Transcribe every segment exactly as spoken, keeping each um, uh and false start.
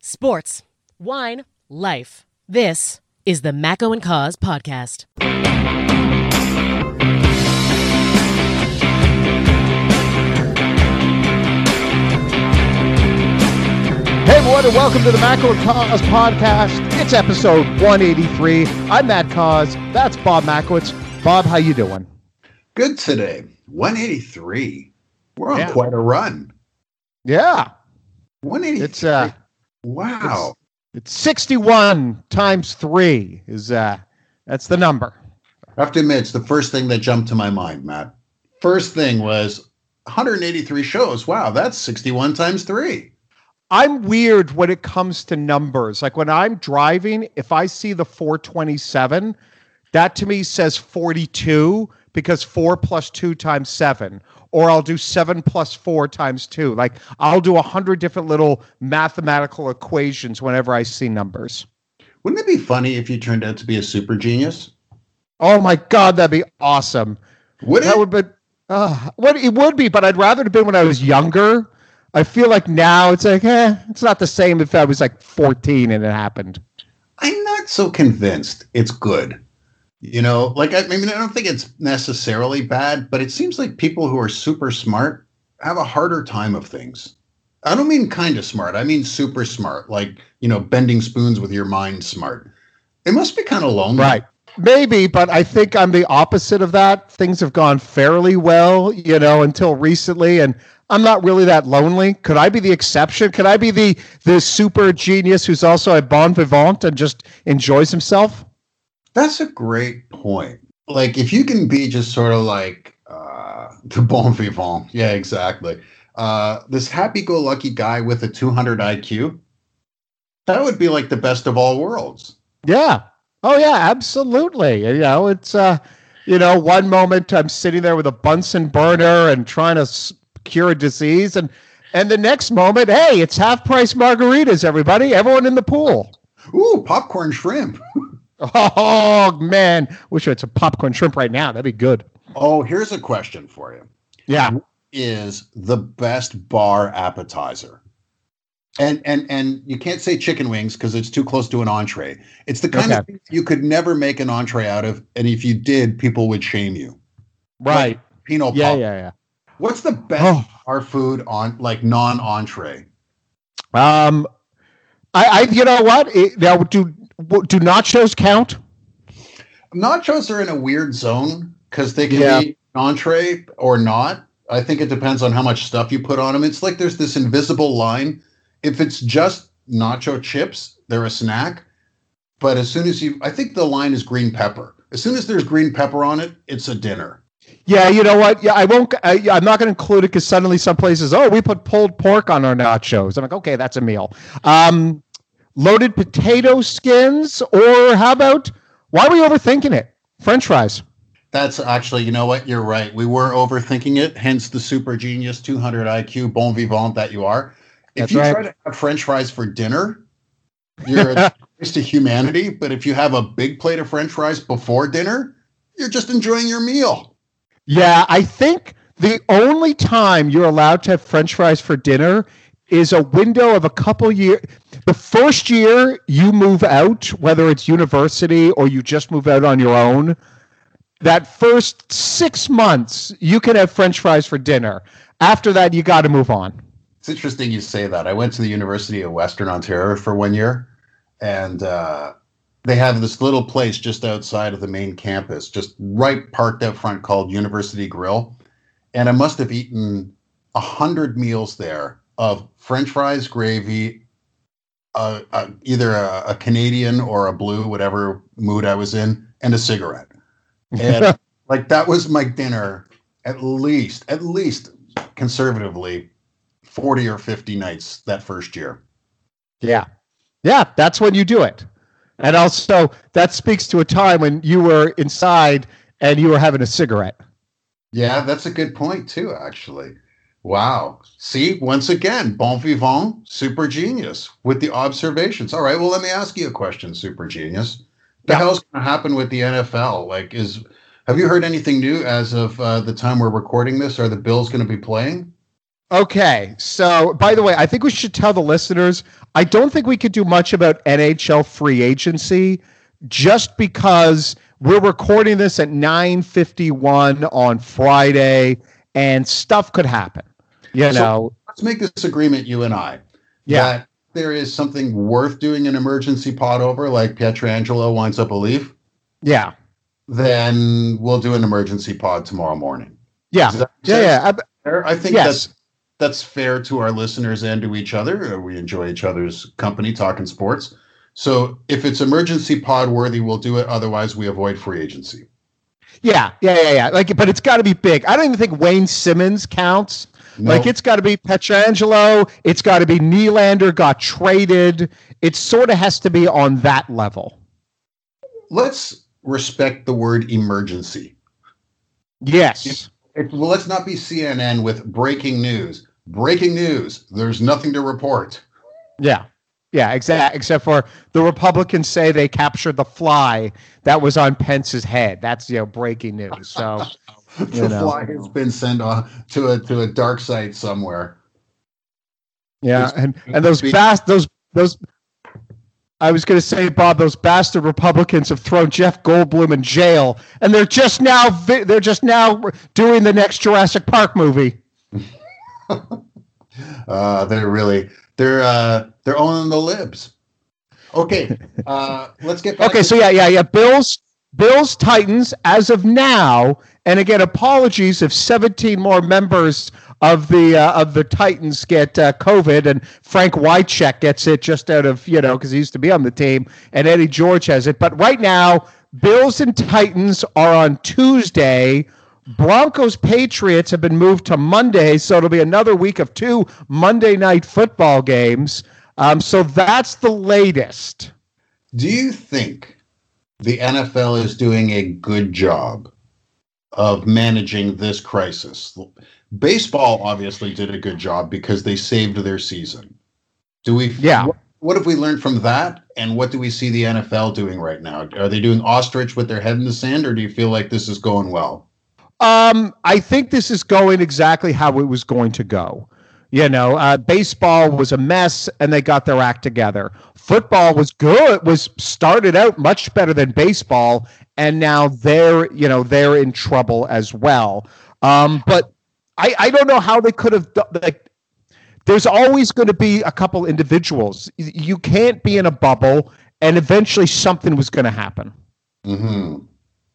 Sports, wine, life. This is the Macco and Cause podcast. Hey everyone, and welcome to the Macco and Cause podcast. It's episode one eighty-three. I'm Matt Cause. That's Bob Makowitz. Bob, how you doing? Good today. one eighty-three. We're on Yeah. quite a run. Yeah. one eighty-three. It's uh wow. It's, it's sixty-one times three is uh that's the number. I have to admit, it's the first thing that jumped to my mind, Matt. First thing was one hundred eighty-three shows. Wow, that's sixty-one times three. I'm weird when it comes to numbers. Like when I'm driving, if I see the four twenty-seven, that to me says forty-two because four plus two times seven. Or I'll do seven plus four times two. Like I'll do a hundred different little mathematical equations whenever I see numbers. Wouldn't it be funny if you turned out to be a super genius? Oh my God, that'd be awesome. Would That it? would be, uh, what it would be, but I'd rather it have been when I was younger. I feel like now it's like, eh, it's not the same if I was like fourteen and it happened. I'm not so convinced it's good. You know, like, I, I mean, I don't think it's necessarily bad, but it seems like people who are super smart have a harder time of things. I don't mean kind of smart. I mean super smart, like, you know, bending spoons with your mind smart. It must be kind of lonely. Right. Maybe, but I think I'm the opposite of that. Things have gone fairly well, you know, until recently, and I'm not really that lonely. Could I be the exception? Could I be the the super genius who's also a bon vivant and just enjoys himself? That's a great point. Like, if you can be just sort of like uh, the bon vivant. Yeah, exactly. Uh, this happy-go-lucky guy with a two hundred I Q, that would be like the best of all worlds. Yeah. Oh, yeah, absolutely. You know, it's, uh, you know, one moment I'm sitting there with a Bunsen burner and trying to s- cure a disease. And, and the next moment, hey, it's half-price margaritas, everybody. Everyone in the pool. Ooh, popcorn shrimp. Oh, man. Wish I had some popcorn shrimp right now. That'd be good. Oh, here's a question for you. Yeah. What is the best bar appetizer? And and and you can't say chicken wings because it's too close to an entree. It's the kind Okay. of thing you could never make an entree out of, and if you did, people would shame you. Right. Like Pinot Yeah, Pop. yeah, yeah. What's the best Oh. bar food on like non-entree? Um, I, I, you know what? It, now, do do nachos count? Nachos are in a weird zone because they can Yeah. be entree or not. I think it depends on how much stuff you put on them. It's like there's this invisible line. If it's just nacho chips, they're a snack. But as soon as you, I think the line is green pepper. As soon as there's green pepper on it, it's a dinner. Yeah, you know what? Yeah, I won't. I, I'm not going to include it because suddenly some places, oh, we put pulled pork on our nachos. I'm like, okay, that's a meal. Um, loaded potato skins, or how about? Why are we overthinking it? French fries. That's actually, you know what? You're right. We were overthinking it. Hence the super genius two hundred I Q bon vivant that you are. If That's you right. try to have French fries for dinner, you're a disgrace to humanity. But if you have a big plate of French fries before dinner, you're just enjoying your meal. Yeah, I think the only time you're allowed to have French fries for dinner is a window of a couple years. The first year you move out, whether it's university or you just move out on your own, that first six months you can have French fries for dinner. After that, you got to move on. It's interesting you say that. I went to the University of Western Ontario for one year, and uh, they have this little place just outside of the main campus, just right parked out front, called University Grill. And I must have eaten a hundred meals there of French fries, gravy, uh, uh, either a, a Canadian or a blue, whatever mood I was in, and a cigarette. And like that was my dinner, at least, at least conservatively, forty or fifty nights that first year. Yeah. Yeah, that's when you do it. And also, that speaks to a time when you were inside and you were having a cigarette. Yeah, that's a good point too, actually. Wow. See, once again, bon vivant, super genius with the observations. All right, well, let me ask you a question, super genius. The Yeah. hell's going to happen with the N F L? Like, is have you heard anything new as of uh, the time we're recording this? Are the Bills going to be playing? Okay, so by the way, I think we should tell the listeners, I don't think we could do much about N H L free agency just because we're recording this at nine fifty-one on Friday and stuff could happen. You so know, let's make this agreement, you and I. Yeah. That there is something worth doing an emergency pod over, like Pietrangelo winds up a Leaf. Yeah. Then we'll do an emergency pod tomorrow morning. Yeah. Yeah. Yeah. I, I think yes. that's that's fair to our listeners and to each other. We enjoy each other's company talking sports. So if it's emergency pod worthy, we'll do it. Otherwise, we avoid free agency. Yeah, yeah, yeah, yeah. Like, but it's got to be big. I don't even think Wayne Simmons counts. No. Like, it's got to be Pietrangelo. It's got to be Nylander got traded. It sort of has to be on that level. Let's respect the word emergency. Yes. It, it, well, let's not be C N N with breaking news. Breaking news. There's nothing to report. Yeah. Yeah, exactly. Except for the Republicans say they captured the fly that was on Pence's head. That's, you know, breaking news. So the you know. fly has been sent on to a to a dark site somewhere. Yeah, it's, and and those bast those those. I was going to say, Bob, those bastard Republicans have thrown Jeff Goldblum in jail, and they're just now vi- they're just now doing the next Jurassic Park movie. uh, they're really they're uh, they're owning the libs. Okay, uh, let's get back. Okay, to- so yeah, yeah, yeah. Bills, Bills, Titans, as of now, and again, apologies if seventeen more members of the uh, of the Titans get uh, COVID, and Frank Wycheck gets it just out of, you know, because he used to be on the team, and Eddie George has it. But right now, Bills and Titans are on Tuesday. Broncos Patriots have been moved to Monday, so it'll be another week of two Monday night football games. Um, so that's the latest. Do you think the N F L is doing a good job of managing this crisis? Baseball obviously did a good job because they saved their season. Do we? Yeah. What, what have we learned from that? And what do we see the N F L doing right now? Are they doing ostrich with their head in the sand, or do you feel like this is going well? Um, I think this is going exactly how it was going to go. You know, uh, baseball was a mess, and they got their act together. Football was good, was started out much better than baseball, and now they're, you know, they're in trouble as well. Um, but I, I don't know how they could have done, like, there's always going to be a couple individuals. You can't be in a bubble, and eventually something was going to happen. Mm-hmm.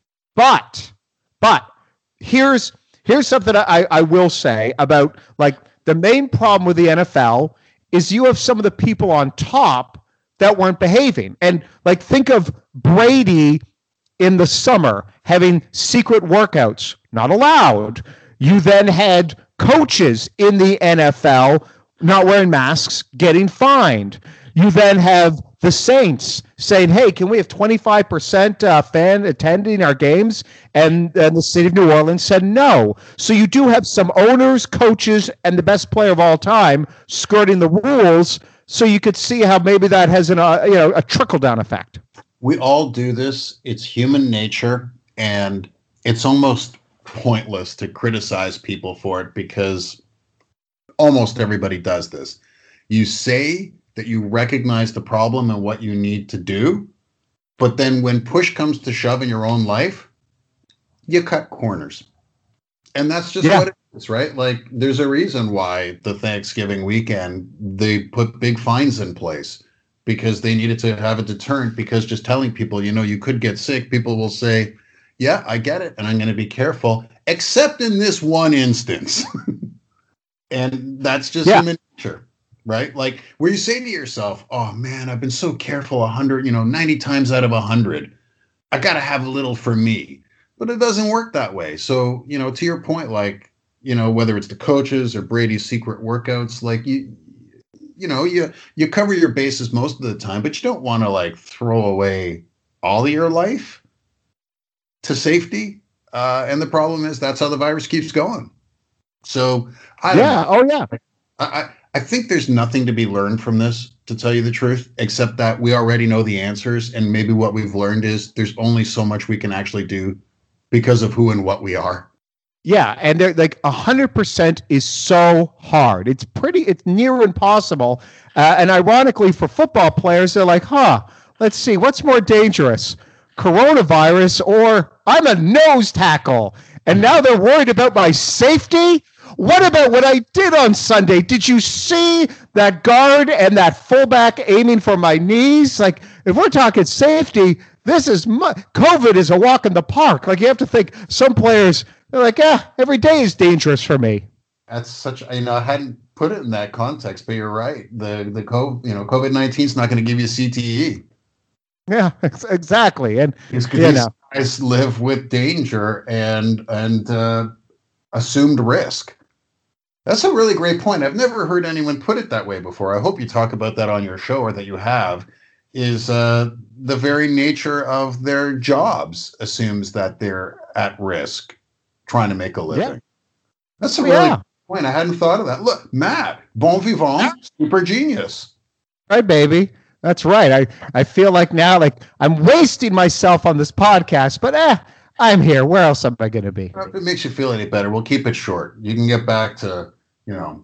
But, but here's here's something I, I will say about, like, the main problem with the N F L is you have some of the people on top that weren't behaving. And, like, think of Brady in the summer having secret workouts, not allowed. You then had coaches in the N F L not wearing masks, getting fined. You then have the Saints saying, hey, can we have twenty-five percent uh, fan attending our games? And, and the city of New Orleans said no. So you do have some owners, coaches, and the best player of all time skirting the rules. So you could see how maybe that has an, uh, you know, a trickle-down effect. We all do this. It's human nature, and it's almost pointless to criticize people for it because almost everybody does this. You say that you recognize the problem and what you need to do, but then when push comes to shove in your own life, you cut corners. And that's just yeah. what it is, right? Like, there's a reason why the Thanksgiving weekend, they put big fines in place because they needed to have a deterrent, because just telling people, you know, you could get sick, people will say, yeah, I get it, and I'm going to be careful, except in this one instance. And that's just yeah. human nature, right? Like, where you say to yourself, oh, man, I've been so careful one hundred, you know, ninety times out of one hundred. I got to have a little for me. But it doesn't work that way. So, you know, to your point, like, you know, whether it's the coaches or Brady's secret workouts, like, you, you know, you, you cover your bases most of the time, but you don't want to, like, throw away all of your life to safety. Uh, and the problem is that's how the virus keeps going. So, I don't yeah. know. Oh, yeah. I, I, I think there's nothing to be learned from this, to tell you the truth, except that we already know the answers. And maybe what we've learned is there's only so much we can actually do because of who and what we are. Yeah, and they're like a hundred percent is so hard. It's pretty. It's near impossible. Uh, and ironically, for football players, they're like, "Huh, let's see, what's more dangerous, coronavirus or I'm a nose tackle?" And now they're worried about my safety. What about what I did on Sunday? Did you see that guard and that fullback aiming for my knees? Like, if we're talking safety, this is mu- COVID is a walk in the park. Like, you have to think some players. They're like, yeah, every day is dangerous for me. That's such, you know, I hadn't put it in that context, but you're right. The the COVID, you know, COVID nineteen is not going to give you C T E. Yeah, exactly. And because you these know. guys live with danger and and uh, assumed risk. That's a really great point. I've never heard anyone put it that way before. I hope you talk about that on your show, or that you have. Is uh, the very nature of their jobs assumes that they're at risk trying to make a living. Yeah. That's a really yeah. good point. I hadn't thought of that. Look, Matt, bon vivant, yeah. super genius. Right, baby. That's right. I, I feel like now, like I'm wasting myself on this podcast, but eh, I'm here. Where else am I going to be? If it makes you feel any better, we'll keep it short. You can get back to, you know,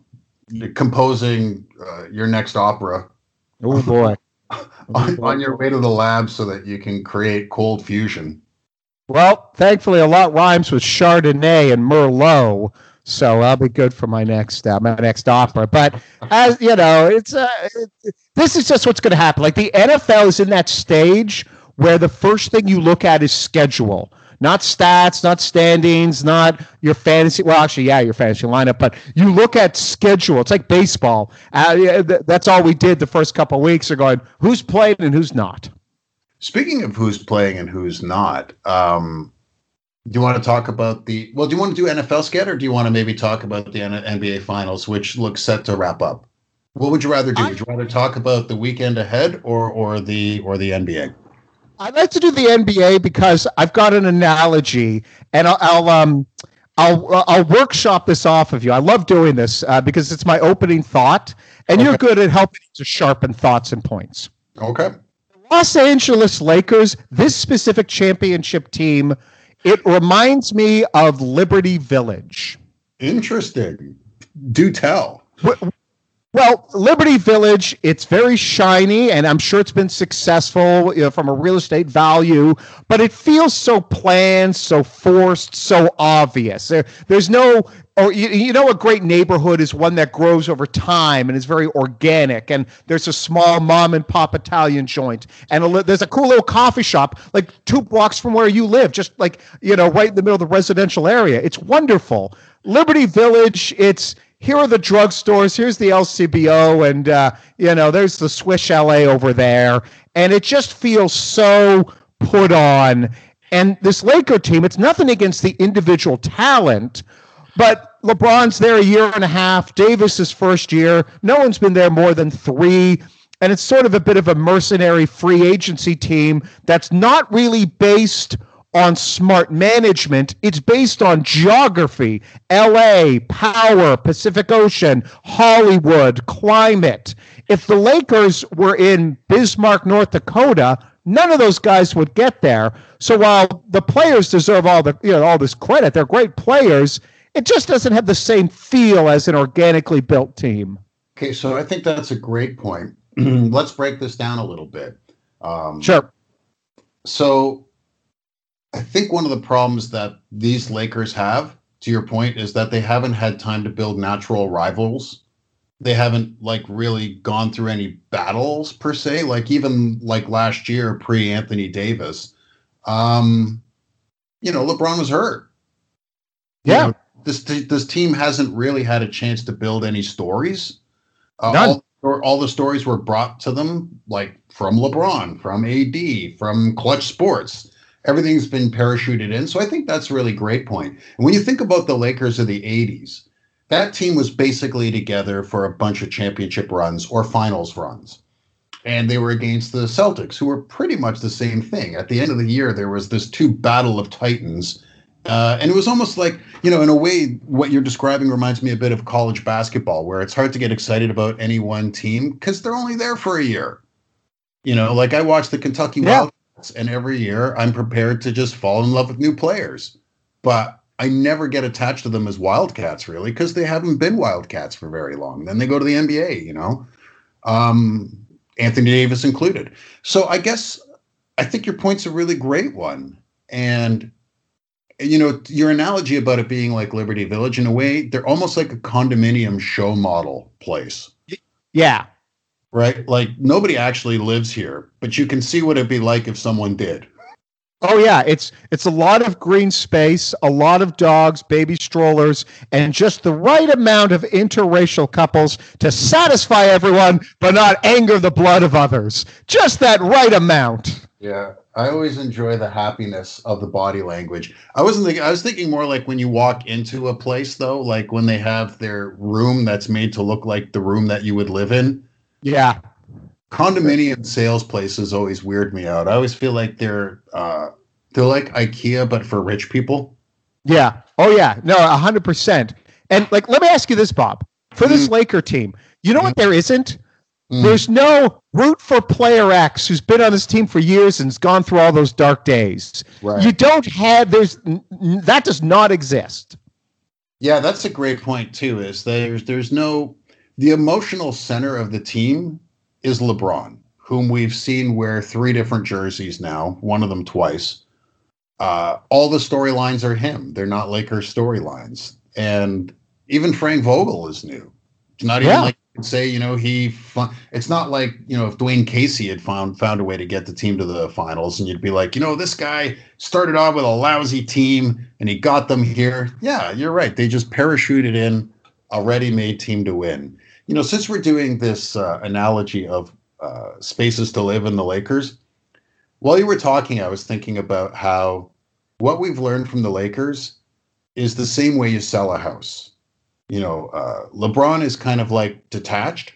composing uh, your next opera. Oh, boy. on, on your way to the lab so that you can create cold fusion. Well, thankfully, a lot rhymes with Chardonnay and Merlot, so I'll be good for my next uh, my next opera. But as you know, it's uh, it, this is just what's going to happen. Like the N F L is in that stage where the first thing you look at is schedule, not stats, not standings, not your fantasy. Well, actually, yeah, your fantasy lineup, but you look at schedule. It's like baseball. Uh, that's all we did the first couple of weeks. Are going who's playing and who's not. Speaking of who's playing and who's not, um, do you want to talk about the, well, do you want to do N F L scat, or do you want to maybe talk about the N B A finals, which looks set to wrap up? What would you rather do? I, would you rather talk about the weekend ahead or, or the, or the N B A? I'd like to do the N B A because I've got an analogy, and I'll, I'll, um, I'll, I'll workshop this off of you. I love doing this uh, because it's my opening thought, and okay. You're good at helping to sharpen thoughts and points. Okay. Los Angeles Lakers, this specific championship team, it reminds me of Liberty Village. Interesting. Do tell. Well, Liberty Village, it's very shiny, and I'm sure it's been successful, you know, from a real estate value, but it feels so planned, so forced, so obvious. There, there's no, or you, you know, a great neighborhood is one that grows over time and is very organic, and there's a small mom and pop Italian joint, and a, there's a cool little coffee shop like two blocks from where you live, just like, you know, right in the middle of the residential area. It's wonderful. Liberty Village, it's, here are the drugstores, here's the L C B O, and, uh, you know, there's the Swiss Chalet over there. And it just feels so put on. And this Laker team, it's nothing against the individual talent, but LeBron's there a year and a half, Davis's first year. No one's been there more than three. And it's sort of a bit of a mercenary free agency team that's not really based on smart management. It's based on geography, L A, power, Pacific Ocean, Hollywood, climate. If the Lakers were in Bismarck, North Dakota, none of those guys would get there. So while the players deserve all the, you know, all this credit, they're great players, it just doesn't have the same feel as an organically built team. Okay, so I think that's a great point. Let's break this down a little bit. Um, sure. So I think one of the problems that these Lakers have, to your point, is that they haven't had time to build natural rivals. They haven't like really gone through any battles per se, like even like last year pre-Anthony Davis. Um, you know, LeBron was hurt. Yeah. You know, this this team hasn't really had a chance to build any stories. Uh, None. All, or all the stories were brought to them like from LeBron, from A D, from Clutch Sports. Everything's been parachuted in. So I think that's a really great point. And when you think about the Lakers of the eighties, that team was basically together for a bunch of championship runs or finals runs. And they were against the Celtics, who were pretty much the same thing. At the end of the year, there was this two battle of titans. Uh, and it was almost like, you know, in a way, what you're describing reminds me a bit of college basketball, where it's hard to get excited about any one team because they're only there for a year. You know, like I watched the Kentucky yeah. Wildcats, and every year I'm prepared to just fall in love with new players. But I never get attached to them as Wildcats, really, because they haven't been Wildcats for very long. Then they go to the N B A, you know, um, Anthony Davis included. So I guess I think your point's a really great one. And, you know, your analogy about it being like Liberty Village, in a way, they're almost like a condominium show model place. Yeah. Right? Like nobody actually lives here, but you can see what it'd be like if someone did. Oh yeah, it's it's a lot of green space, a lot of dogs, baby strollers, and just the right amount of interracial couples to satisfy everyone, but not anger the blood of others. Just that right amount. Yeah, I always enjoy the happiness of the body language. I wasn't thinking, I was thinking more like when you walk into a place, though, like when they have their room that's made to look like the room that you would live in. Yeah. Condominium sales places always weird me out. I always feel like they're uh, they're like IKEA, but for rich people. Yeah. Oh yeah. No, a hundred percent. And like, let me ask you this, Bob. For this mm. Laker team, you know mm. what there isn't? Mm. There's no root for player X who's been on this team for years and's gone through all those dark days. Right. You don't have. There's that does not exist. Yeah, that's a great point too. Is there's there's no the emotional center of the team is LeBron, whom we've seen wear three different jerseys now, one of them twice. Uh, all the storylines are him. They're not Lakers storylines. And even Frank Vogel is new. It's not even yeah. like you can say, you know, he, fun- it's not like, you know, if Dwayne Casey had found, found a way to get the team to the finals and you'd be like, you know, this guy started off with a lousy team and he got them here. Yeah, you're right. They just parachuted in a ready-made team to win. You know, since we're doing this uh, analogy of uh, spaces to live in the Lakers, while you were talking, I was thinking about how what we've learned from the Lakers is the same way you sell a house. You know, uh, LeBron is kind of like detached.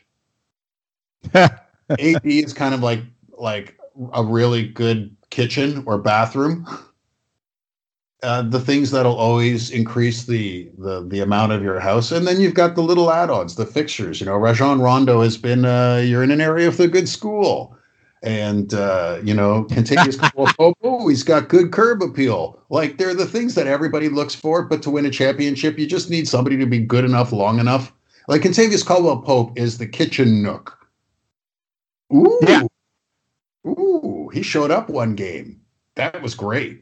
A D is kind of like like a really good kitchen or bathroom. Uh, the things that'll always increase the, the the amount of your house. And then you've got the little add-ons, the fixtures. You know, Rajon Rondo has been, uh, you're in an area of the good school. And, uh, you know, Kentavious Caldwell-Pope, oh, he's got good curb appeal. Like, they're the things that everybody looks for, but to win a championship, you just need somebody to be good enough, long enough. Like, Kentavious Caldwell-Pope is the kitchen nook. Ooh. Yeah. Ooh, he showed up one game. That was great.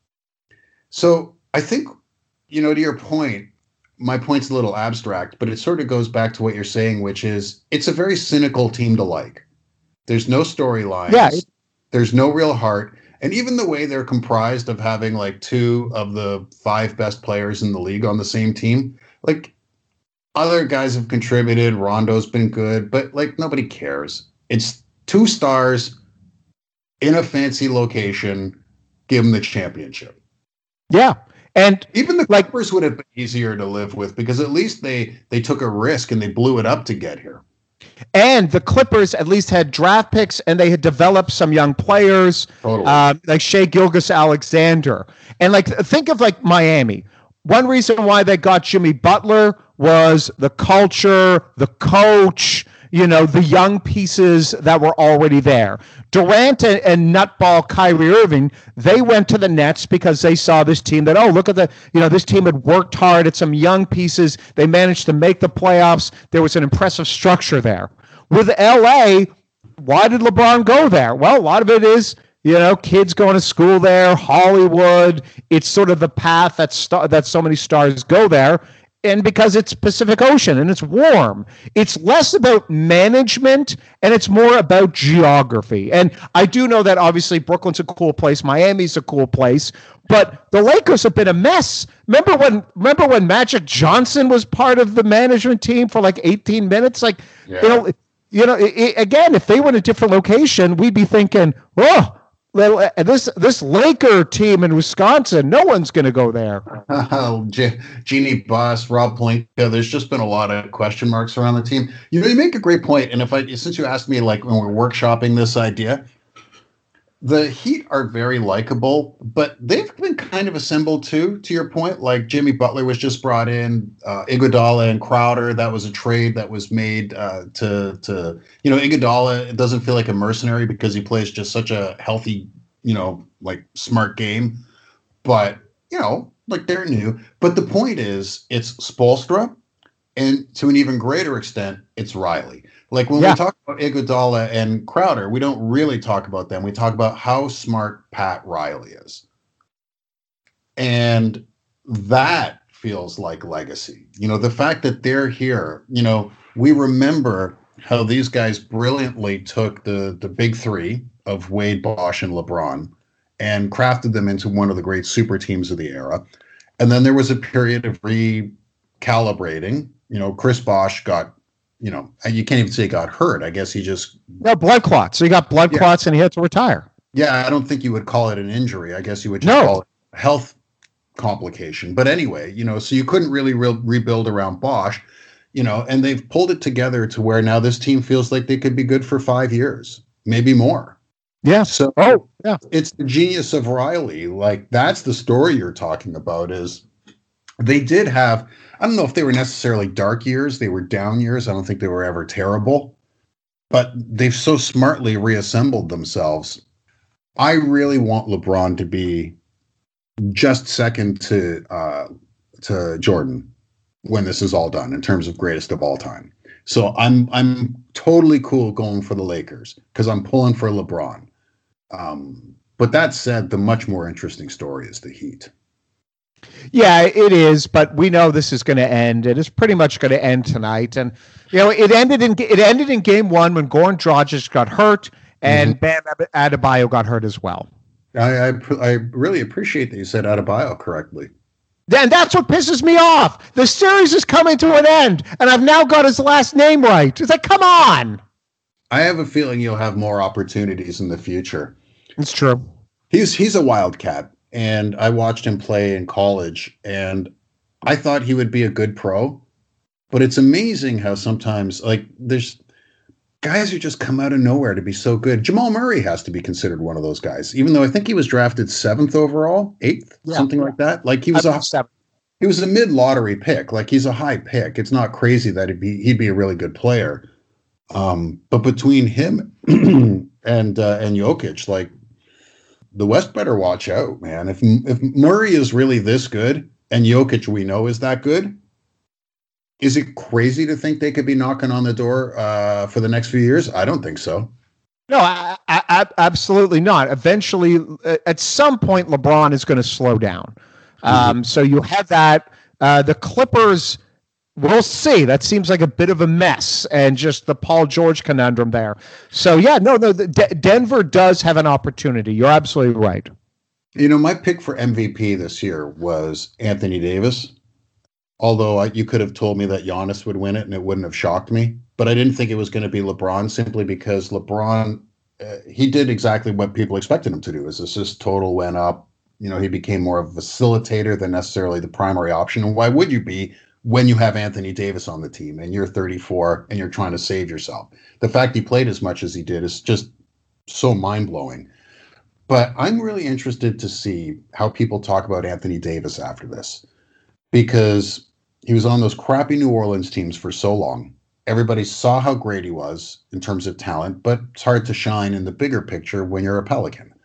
So I think, you know, to your point, my point's a little abstract, but it sort of goes back to what you're saying, which is it's a very cynical team to like. There's no storylines. Yeah. There's no real heart. And even the way they're comprised of having like two of the five best players in the league on the same team, like other guys have contributed. Rondo's been good, but like nobody cares. It's two stars in a fancy location. Give them the championship. Yeah. And even the Clippers like, would have been easier to live with because at least they they took a risk and they blew it up to get here. And the Clippers at least had draft picks and they had developed some young players, totally. uh, like Shai Gilgeous-Alexander. And like think of like Miami. One reason why they got Jimmy Butler was the culture, the coach, you know, the young pieces that were already there. Durant and, and nutball Kyrie Irving, they went to the Nets because they saw this team that, oh, look at the, you know, this team had worked hard at some young pieces. They managed to make the playoffs. There was an impressive structure there. With L A, why did LeBron go there? Well, a lot of it is, you know, kids going to school there, Hollywood. It's sort of the path that st- that so many stars go there. And because it's Pacific Ocean and it's warm, it's less about management and it's more about geography. And I do know that obviously Brooklyn's a cool place, Miami's a cool place, but the Lakers have been a mess. Remember when? Remember when Magic Johnson was part of the management team for like eighteen minutes? Like, yeah. you know, you know. It, it, again, if they were in a different location, we'd be thinking, oh. This this Laker team in Wisconsin, no one's going to go there. Oh, G- Jeannie Buss, Rob Pelinka. There's just been a lot of question marks around the team. You know, you make a great point. And if I, since you asked me, like when we're workshopping this idea, the Heat are very likable, but they've been kind of assembled too. To your point, like Jimmy Butler was just brought in, uh, Iguodala and Crowder. That was a trade that was made uh, to to you know Iguodala. It doesn't feel like a mercenary because he plays just such a healthy, you know, like smart game. But you know, like they're new. But the point is, it's Spoelstra, and to an even greater extent, it's Riley. Like when yeah. we talk about Iguodala and Crowder, we don't really talk about them. We talk about how smart Pat Riley is. And that feels like legacy. You know, the fact that they're here, you know, we remember how these guys brilliantly took the, the big three of Wade, Bosch, and LeBron and crafted them into one of the great super teams of the era. And then there was a period of recalibrating. You know, Chris Bosch got, you know, you can't even say got hurt. I guess he just... No, blood clots. So he got blood yeah. clots and he had to retire. Yeah, I don't think you would call it an injury. I guess you would just no. call it a health complication. But anyway, you know, so you couldn't really re- rebuild around Bosch, you know, and they've pulled it together to where now this team feels like they could be good for five years, maybe more. Yeah. So oh, yeah. It's the genius of Riley. Like, that's the story you're talking about is they did have, I don't know if they were necessarily dark years. They were down years. I don't think they were ever terrible, but they've so smartly reassembled themselves. I really want LeBron to be just second to uh, to Jordan when this is all done in terms of greatest of all time. So I'm I'm totally cool going for the Lakers because I'm pulling for LeBron. Um, but that said, the much more interesting story is the Heat. Yeah, it is, but we know this is going to end. It is pretty much going to end tonight, and you know it ended in it ended in game one when Goran Dragic got hurt and mm-hmm. Bam Adebayo got hurt as well. I, I I really appreciate that you said Adebayo correctly. Then that's what pisses me off. The series is coming to an end, and I've now got his last name right. It's like, come on. I have a feeling you'll have more opportunities in the future. It's true. He's he's a wildcat, and I watched him play in college, and I thought he would be a good pro. But it's amazing how sometimes, like, there's guys who just come out of nowhere to be so good. Jamal Murray has to be considered one of those guys, even though I think he was drafted seventh overall, eighth, yeah. something like that. Like he was a seven. He was a mid lottery pick. Like he's a high pick. It's not crazy that he'd be he'd be a really good player. Um, but between him and uh, and Jokic, like the West better watch out, man. If if Murray is really this good and Jokic we know is that good. Is it crazy to think they could be knocking on the door uh, for the next few years? I don't think so. No, I, I, absolutely not. Eventually, at some point, LeBron is going to slow down. Mm-hmm. Um, so you have that. Uh, the Clippers, we'll see. That seems like a bit of a mess, and just the Paul George conundrum there. So, yeah, no, no. The, D- Denver does have an opportunity. You're absolutely right. You know, my pick for M V P this year was Anthony Davis. Although I, you could have told me that Giannis would win it and it wouldn't have shocked me. But I didn't think it was going to be LeBron simply because LeBron, uh, he did exactly what people expected him to do. His assist total went up. You know, he became more of a facilitator than necessarily the primary option. And why would you be when you have Anthony Davis on the team and you're thirty-four and you're trying to save yourself? The fact he played as much as he did is just so mind-blowing. But I'm really interested to see how people talk about Anthony Davis after this. Because he was on those crappy New Orleans teams for so long. Everybody saw how great he was in terms of talent, but it's hard to shine in the bigger picture when you're a Pelican.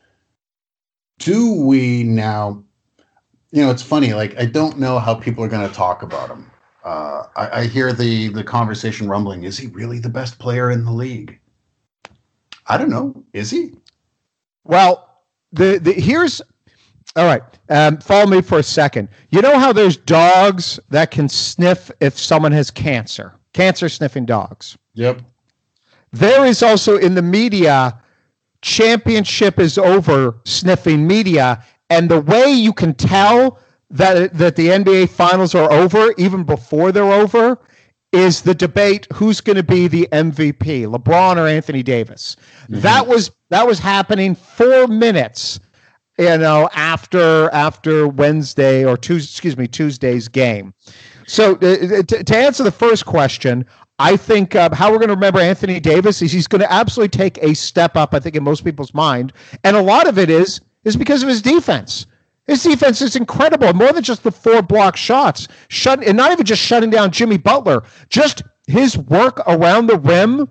Do we now, you know, it's funny, like, I don't know how people are going to talk about him. Uh, I, I hear the, the conversation rumbling, is he really the best player in the league? I don't know. Is he? Well, the, the here's... All right. Um, follow me for a second. You know how there's dogs that can sniff if someone has cancer? Cancer sniffing dogs. Yep. There is also in the media, championship is over sniffing media. And the way you can tell that, that the N B A finals are over, even before they're over, is the debate who's going to be the M V P, LeBron or Anthony Davis. Mm-hmm. That was that was happening four minutes You know, after after Wednesday or Tuesday, excuse me, Tuesday's game. So uh, to, to answer the first question, I think uh, how we're going to remember Anthony Davis is he's going to absolutely take a step up, I think, in most people's mind. And a lot of it is is because of his defense. His defense is incredible. More than just the four block shots, shut, and not even just shutting down Jimmy Butler, just his work around the rim.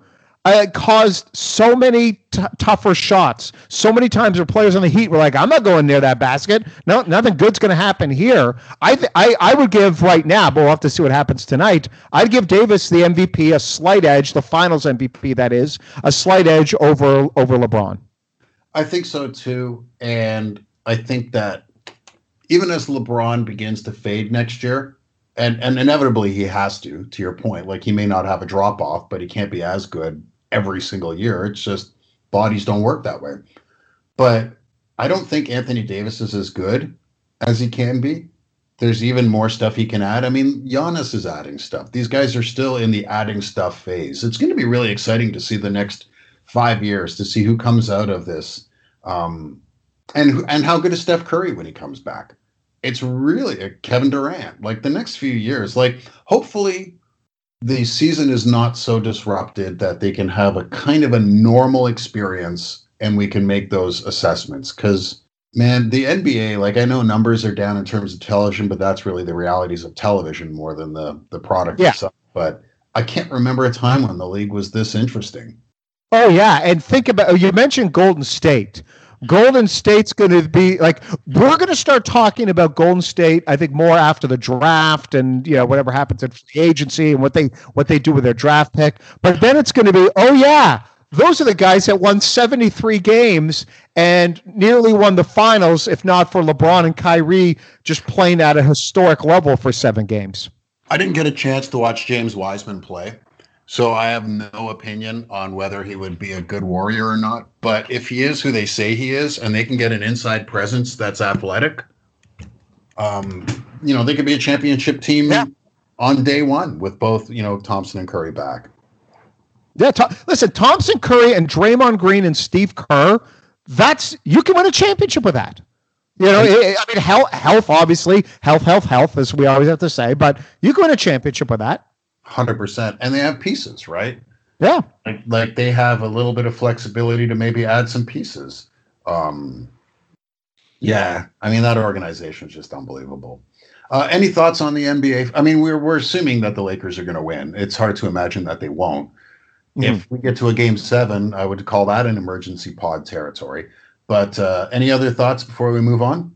uh, caused so many t- tougher shots. So many times where players on the Heat were like, I'm not going near that basket. No, nothing good's going to happen here. I, th- I I would give right now, but we'll have to see what happens tonight. I'd give Davis the M V P, a slight edge, the finals M V P, that is, a slight edge over over LeBron. I think so too. And I think that even as LeBron begins to fade next year, and, and inevitably he has to, to your point, like he may not have a drop off, but he can't be as good every single year. It's just bodies don't work that way. But I don't think Anthony Davis is as good as he can be. There's even more stuff he can add. I mean, Giannis is adding stuff. These guys are still in the adding stuff phase. It's going to be really exciting to see the next five years, to see who comes out of this. Um, and, and how good is Steph Curry when he comes back? It's really a Kevin Durant, like the next few years, like hopefully the season is not so disrupted that they can have a kind of a normal experience and we can make those assessments. Because, man, the N B A, like I know numbers are down in terms of television, but that's really the realities of television more than the, the product yeah. itself. But I can't remember a time when the league was this interesting. Oh, yeah. And think about, you mentioned Golden State. Golden State's going to be like, we're going to start talking about Golden State, I think, more after the draft and, you know, whatever happens at the agency and what they what they do with their draft pick. But then it's going to be, oh, yeah, those are the guys that won seventy-three games and nearly won the finals, if not for LeBron and Kyrie just playing at a historic level for seven games. I didn't get a chance to watch James Wiseman play, so I have no opinion on whether he would be a good Warrior or not. But if he is who they say he is, and they can get an inside presence that's athletic, um, you know, they could be a championship team yeah. on day one with both, you know, Thompson and Curry back. Yeah, to- listen, Thompson, Curry, and Draymond Green and Steve Kerr, that's you can win a championship with that. You know, I mean, health, health, obviously, health, health, health, as we always have to say, but you can win a championship with that. one hundred percent. And they have pieces, right? Yeah. Like, like they have a little bit of flexibility to maybe add some pieces. Um, yeah. I mean, that organization is just unbelievable. Uh, any thoughts on the N B A? I mean, we're, we're assuming that the Lakers are going to win. It's hard to imagine that they won't. Mm-hmm. If we get to a game seven, I would call that an emergency pod territory. But uh, any other thoughts before we move on?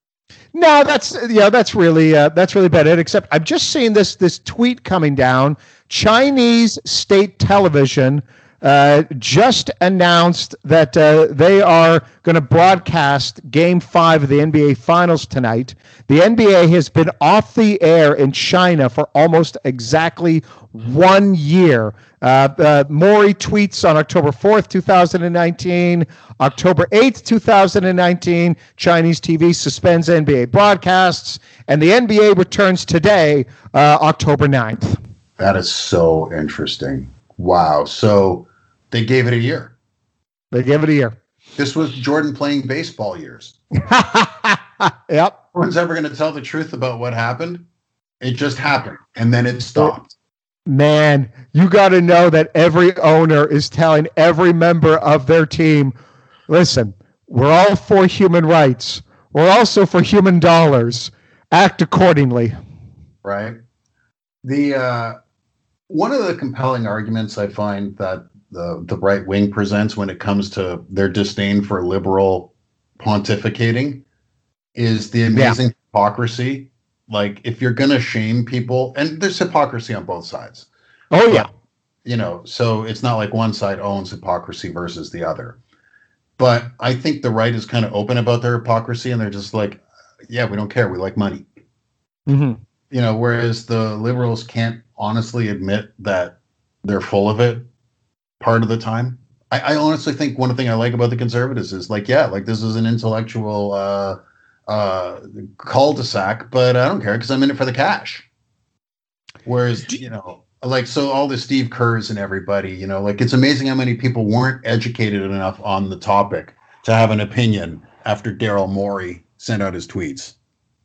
No, that's yeah, that's really uh, that's really about it. Except I've just seen this this tweet coming down. Chinese state television uh, just announced that uh, they are going to broadcast Game Five of the N B A Finals tonight. The N B A has been off the air in China for almost exactly one year. Uh, uh, Maury tweets on October fourth, twenty nineteen. October eighth, twenty nineteen, Chinese T V suspends N B A broadcasts, and the N B A returns today, uh, October ninth. That is so interesting. Wow. So they gave it a year. They gave it a year. This was Jordan playing baseball years. Yep. No one's ever going to tell the truth about what happened. It just happened, and then it stopped. Man, you got to know that every owner is telling every member of their team, listen, we're all for human rights. We're also for human dollars. Act accordingly. Right. The uh, one of the compelling arguments I find that the, the right wing presents when it comes to their disdain for liberal pontificating is the amazing yeah. hypocrisy. Like, if you're going to shame people, and there's hypocrisy on both sides. Oh, yeah. But, you know, so it's not like one side owns hypocrisy versus the other. But I think the right is kind of open about their hypocrisy, and they're just like, yeah, we don't care. We like money. Mm-hmm. You know, whereas the liberals can't honestly admit that they're full of it part of the time. I, I honestly think one thing I like about the conservatives is like, yeah, like this is an intellectual uh, uh, cul-de-sac, but I don't care because I'm in it for the cash. Whereas, you know, like, so all the Steve Kerrs and everybody, you know, like it's amazing how many people weren't educated enough on the topic to have an opinion after Daryl Morey sent out his tweets.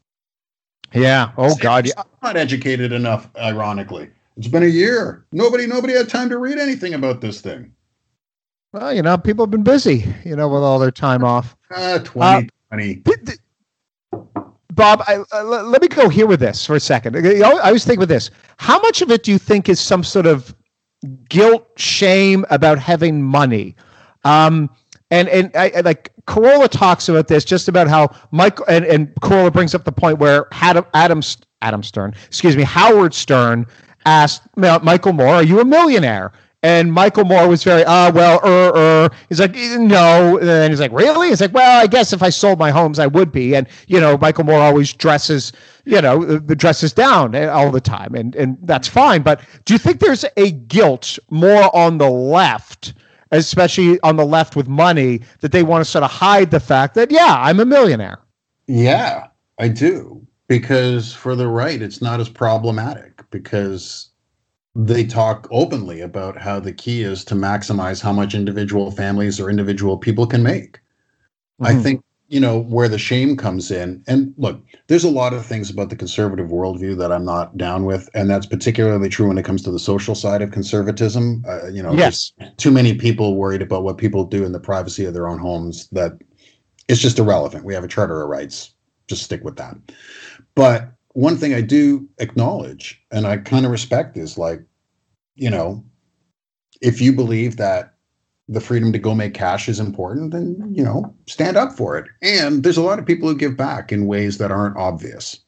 Yeah. Oh, God. Yeah. Not educated enough, ironically. It's been a year. Nobody, nobody had time to read anything about this thing. Well, you know, people have been busy, you know, with all their time off. Uh, twenty twenty. Uh, Bob, I, uh, let me go here with this for a second. I always think with this. How much of it do you think is some sort of guilt, shame about having money. Um, and and I, I like Carolla talks about this, just about how Michael and, and Carolla brings up the point where Adam Adam Adam Stern, excuse me, Howard Stern asked Michael Moore, "Are you a millionaire?" And Michael Moore was very, uh, well, er, er. He's like, no. And then he's like, really? He's like, well, I guess if I sold my homes, I would be. And, you know, Michael Moore always dresses, you know, the dresses down all the time. And, and that's fine. But do you think there's a guilt more on the left, especially on the left with money, that they want to sort of hide the fact that, yeah, I'm a millionaire? Yeah, I do. Because for the right, it's not as problematic because they talk openly about how the key is to maximize how much individual families or individual people can make. Mm-hmm. I think, you know, where the shame comes in, and look, there's a lot of things about the conservative worldview that I'm not down with. And that's particularly true when it comes to the social side of conservatism. Uh, you know, yes. There's too many people worried about what people do in the privacy of their own homes that it's just irrelevant. We have a Charter of Rights. Just stick with that. But one thing I do acknowledge, and I kind of respect, is like, you know, if you believe that the freedom to go make cash is important, then, you know, stand up for it. And there's a lot of people who give back in ways that aren't obvious.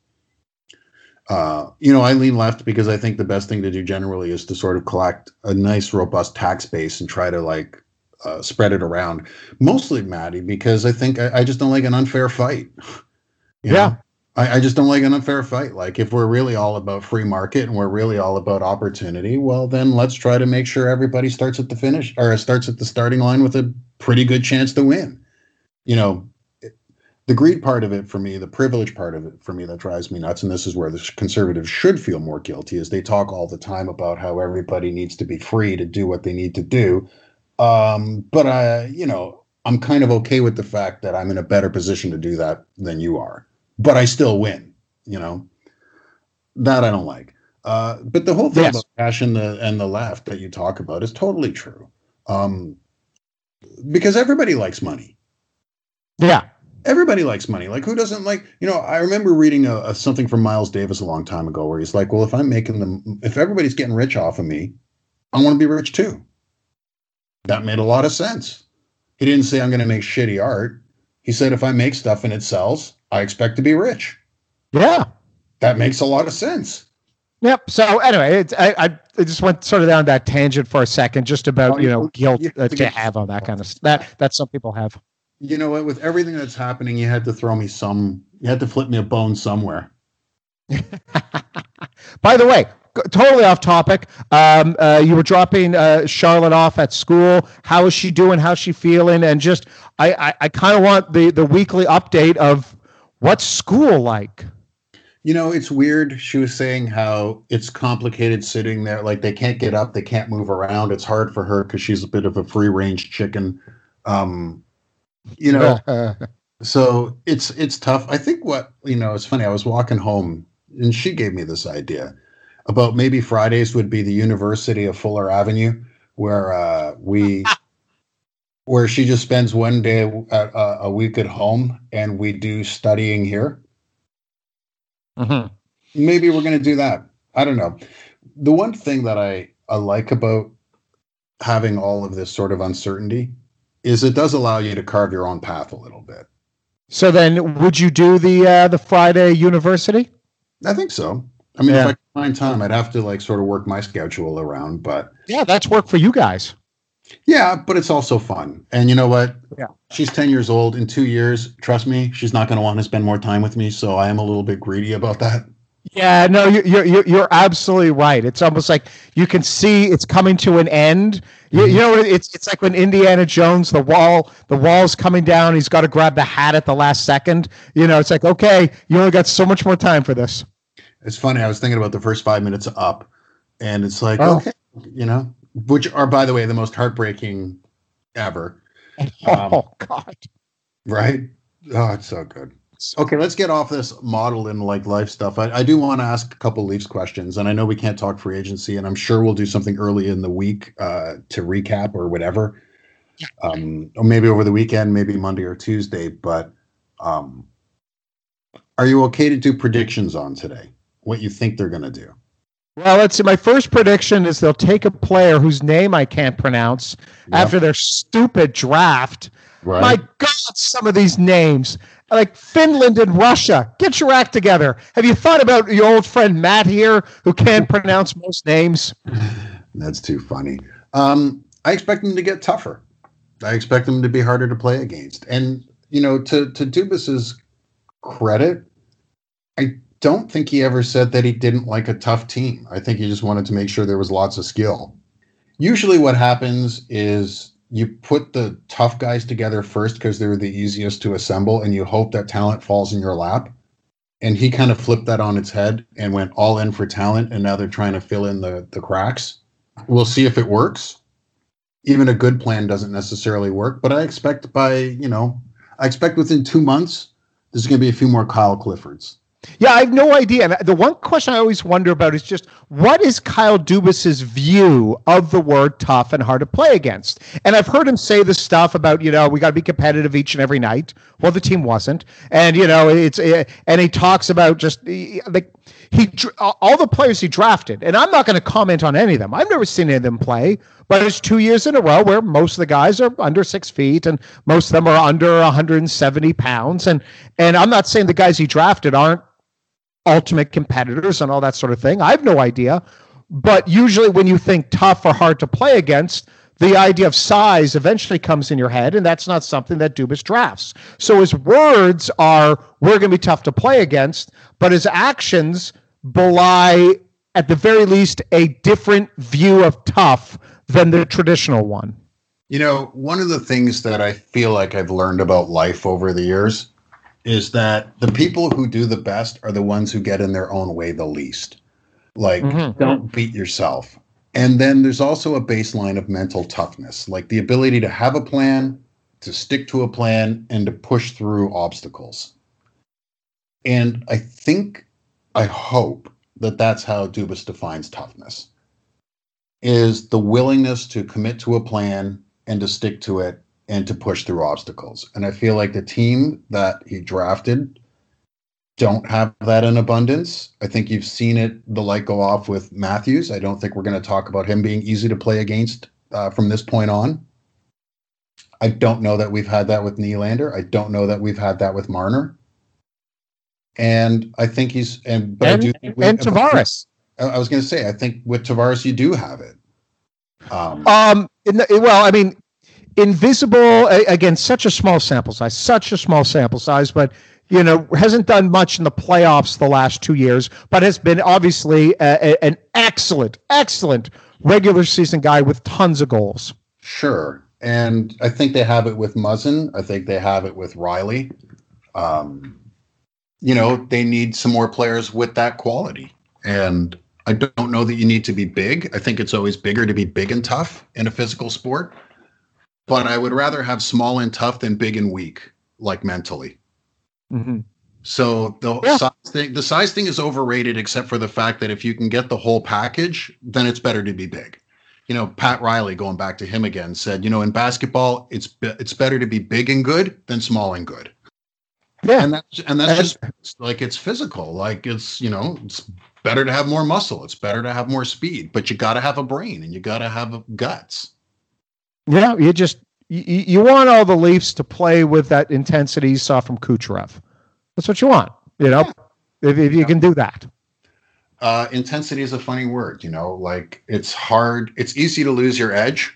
Uh, you know, I lean left because I think the best thing to do generally is to sort of collect a nice, robust tax base and try to like uh, spread it around. Mostly, Maddie, because I think I, I just don't like an unfair fight. You yeah. know? I, I just don't like an unfair fight. Like, if we're really all about free market and we're really all about opportunity, well, then let's try to make sure everybody starts at the finish or starts at the starting line with a pretty good chance to win. You know, it, the greed part of it for me, the privilege part of it for me that drives me nuts, and this is where the conservatives should feel more guilty, is they talk all the time about how everybody needs to be free to do what they need to do. Um, but, I, you know, I'm kind of okay with the fact that I'm in a better position to do that than you are. But I still win, you know, that I don't like. Uh, but the whole thing yes. about cash and the and the left that you talk about is totally true, um, because everybody likes money. Yeah, everybody likes money. Like, who doesn't like? You know, I remember reading a, a something from Miles Davis a long time ago where he's like, "Well, if I'm making them, if everybody's getting rich off of me, I want to be rich too." That made a lot of sense. He didn't say I'm going to make shitty art. He said if I make stuff and it sells, I expect to be rich. Yeah. That makes a lot of sense. Yep. So anyway, it's, I, I just went sort of down that tangent for a second, just about, oh, you know, guilt uh, to have on that kind of stuff. That, that some people have. You know what? With everything that's happening, you had to throw me some, you had to flip me a bone somewhere. By the way, totally off topic. Um, uh, you were dropping uh, Charlotte off at school. How is she doing? How's she feeling? And just, I, I, I kind of want the, the weekly update of what's school like. You know, it's weird. She was saying how it's complicated sitting there. Like, they can't get up. They can't move around. It's hard for her because she's a bit of a free range chicken. Um, you know, so it's, it's tough. I think what, you know, it's funny. I was walking home and she gave me this idea about maybe Fridays would be the University of Fuller Avenue, where uh, we, where she just spends one day a, a week at home and we do studying here. Mm-hmm. Maybe we're going to do that. I don't know. The one thing that I, I like about having all of this sort of uncertainty is it does allow you to carve your own path a little bit. So then would you do the, uh, the Friday University? I think so. I mean, yeah. if I could find time, I'd have to like sort of work my schedule around, but yeah, that's work for you guys. Yeah, but it's also fun. And you know what? Yeah. She's ten years old. In two years, trust me, she's not going to want to spend more time with me. So I am a little bit greedy about that. Yeah, no, you're you're you're absolutely right. It's almost like you can see it's coming to an end. You, you know, it's it's like when Indiana Jones, the wall, the wall's coming down. He's got to grab the hat at the last second. You know, it's like, okay, you only got so much more time for this. It's funny. I was thinking about the first five minutes of Up, and it's like, oh. okay, you know, which are, by the way, the most heartbreaking ever. Um, oh God! Right? Oh, it's so good. Okay, let's get off this model and like life stuff. I, I do want to ask a couple Leafs questions, and I know we can't talk free agency, and I'm sure we'll do something early in the week uh, to recap or whatever, um, or maybe over the weekend, maybe Monday or Tuesday. But um, are you okay to do predictions on today? What you think they're going to do? Well, let's see. My first prediction is they'll take a player whose name I can't pronounce Yep. after their stupid draft. Right. My God, some of these names, like Finland and Russia. Get your act together. Have you thought about your old friend Matt here, who can't pronounce most names? That's too funny. Um, I expect them to get tougher. I expect them to be harder to play against. And, you know, to, to Dubas's credit, I don't think he ever said that he didn't like a tough team. I think he just wanted to make sure there was lots of skill. Usually what happens is you put the tough guys together first because they're the easiest to assemble, and you hope that talent falls in your lap. And he kind of flipped that on its head and went all in for talent, and now they're trying to fill in the, the cracks. We'll see if it works. Even a good plan doesn't necessarily work, but I expect by, you know, I expect within two months, there's going to be a few more Kyle Cliffords. Yeah, I have no idea. And the one question I always wonder about is just what is Kyle Dubas's view of the word tough and hard to play against? And I've heard him say this stuff about, you know, we got to be competitive each and every night. Well, the team wasn't. And, you know, it's, and he talks about just like he, all the players he drafted. And I'm not going to comment on any of them. I've never seen any of them play, but it's two years in a row where most of the guys are under six feet and most of them are under one hundred seventy pounds. And, and I'm not saying the guys he drafted aren't ultimate competitors and all that sort of thing. I have no idea. But usually when you think tough or hard to play against, the idea of size eventually comes in your head, and that's not something that Dubas drafts. So his words are, we're going to be tough to play against, but his actions belie, at the very least, a different view of tough than the traditional one. You know, one of the things that I feel like I've learned about life over the years is that the people who do the best are the ones who get in their own way the least. Like, mm-hmm. Don't beat yourself. And then there's also a baseline of mental toughness, like the ability to have a plan, to stick to a plan, and to push through obstacles. And I think, I hope that that's how Dubas defines toughness, is the willingness to commit to a plan and to stick to it and to push through obstacles. And I feel like the team that he drafted don't have that in abundance. I think you've seen it, the light go off with Matthews. I don't think we're going to talk about him being easy to play against uh, from this point on. I don't know that we've had that with Nylander. I don't know that we've had that with Marner. And I think he's and but and, I do think we, and Tavares. I was going to say, I think with Tavares you do have it. Um, um in the, well, I mean, invisible, again, such a small sample size, such a small sample size, but, you know, hasn't done much in the playoffs the last two years, but has been obviously a, a, an excellent, excellent regular season guy with tons of goals. Sure. And I think they have it with Muzzin. I think they have it with Riley. Um, you know, they need some more players with that quality. And I don't know that you need to be big. I think it's always bigger to be big and tough in a physical sport. But I would rather have small and tough than big and weak, like mentally. Mm-hmm. So the yeah. size thing, the size thing is overrated, except for the fact that if you can get the whole package, then it's better to be big. You know, Pat Riley, going back to him again, said, you know, in basketball, it's be- it's better to be big and good than small and good. Yeah, and that's and that's just like it's physical. Like it's you know, it's better to have more muscle. It's better to have more speed, but you got to have a brain and you got to have guts. Yeah, you just you, you want all the Leafs to play with that intensity you saw from Kucherov. That's what you want, you know, yeah. if, if you yeah. can do that. Uh, intensity is a funny word, you know, like it's hard. It's easy to lose your edge,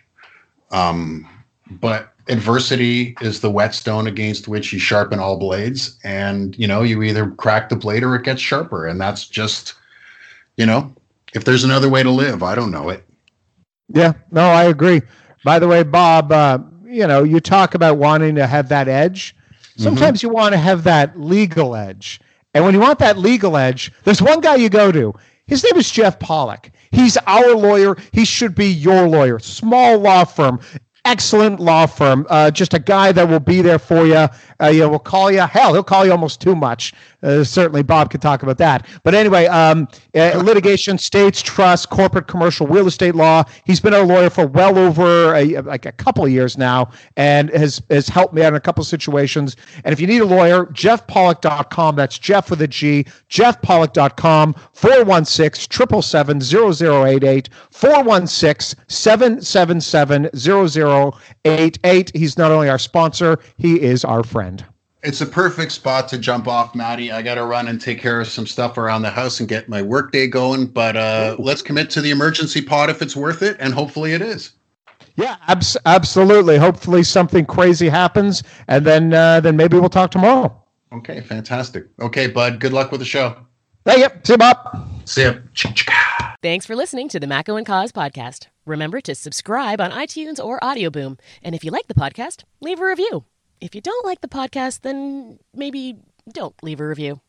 um, but adversity is the whetstone against which you sharpen all blades. And, you know, you either crack the blade or it gets sharper. And that's just, you know, if there's another way to live, I don't know it. Yeah, no, I agree. By the way, Bob, uh, you know, you talk about wanting to have that edge. Sometimes mm-hmm. you want to have that legal edge. And when you want that legal edge, there's one guy you go to. His name is Jeff Pollock. He's our lawyer. He should be your lawyer. Small law firm. Excellent law firm. Uh, just a guy that will be there for you. Uh, you know, will call you. Hell, he'll call you almost too much. uh, certainly Bob could talk about that. But anyway, um, uh, litigation, states, trust, corporate, commercial, real estate law. He's been our lawyer for well over a, like a couple of years now, and has has helped me out in a couple of situations. And if you need a lawyer, jeff pollock dot com. That's Jeff with a G. jeff pollock dot com. four one six, seven seven seven, zero zero eight eight. four one six, seven seven seven, zero zero eight eight. He's not only our sponsor, he is our friend. It's a perfect spot to jump off, Maddie. I got to run and take care of some stuff around the house and get my workday going. But uh, let's commit to the emergency pod if it's worth it, and hopefully it is. Yeah, abs- absolutely. Hopefully something crazy happens, and then uh, then maybe we'll talk tomorrow. Okay, fantastic. Okay, bud, good luck with the show. Thank you. See you, Bob. See ya. Thanks for listening to the Macco and Cause podcast. Remember to subscribe on iTunes or Audio Boom. And if you like the podcast, leave a review. If you don't like the podcast, then maybe don't leave a review.